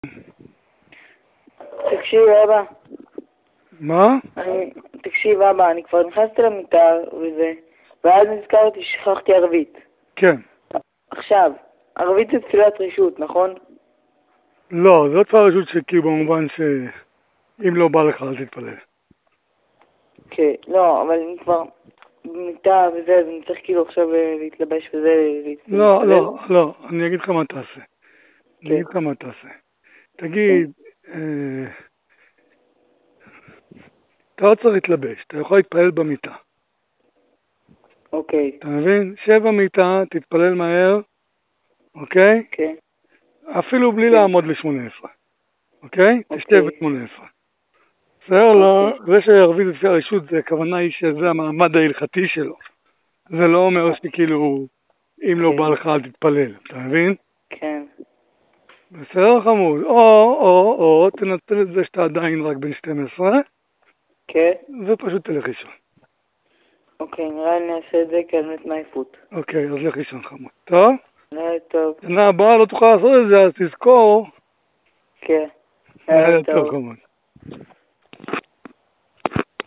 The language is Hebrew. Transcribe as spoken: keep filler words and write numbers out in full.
תקשיב אבא. מה? אני, תקשיב אבא, אני כבר נכנסתי למיטה וזה, ואז נזכרתי ששכחתי ערבית. כן. עכשיו, ערבית זה תפילת רשות, נכון? לא, זאת תפילת רשות שכאילו במובן שאם לא בא לך אל תתפלל. כן, לא, אבל אני כבר במיטה וזה, אז אני צריך כאילו עכשיו להתלבש וזה, להתפלל. לא, לא, לא, אני אגיד לך מה תעשה. אני אגיד לך כן. מה תעשה. תגיד, אה, אתה לא צריך להתלבש, אתה יכול להתפלל במיטה. אוקיי. אתה מבין? שב במיטה, תתפלל מהר, אוקיי? כן. אפילו בלי כן. לעמוד ל-שמונה עשרה, אוקיי? אוקיי. תשתה ב-שמונה עשרה. בסדר? לא, זה שערבית זה תפילת רשות, זה הכוונה היא שזה המעמד ההלכתי שלו. זה לא אומר שכאילו, אם לא בא לך אל תתפלל, אתה מבין? כן. בסדר חמוד, או, או, או, תנצל את זה שאתה עדיין רק בן שתים עשרה, כן. ופשוט תלך לישון. אוקיי, נראה לי נעשה את זה כאלמת מעייפות. אוקיי, אז לך לישון חמוד. טוב? נראה טוב. שנה הבאה לא תוכל לעשות את זה, אז תזכור. כן. נראה טוב חמוד.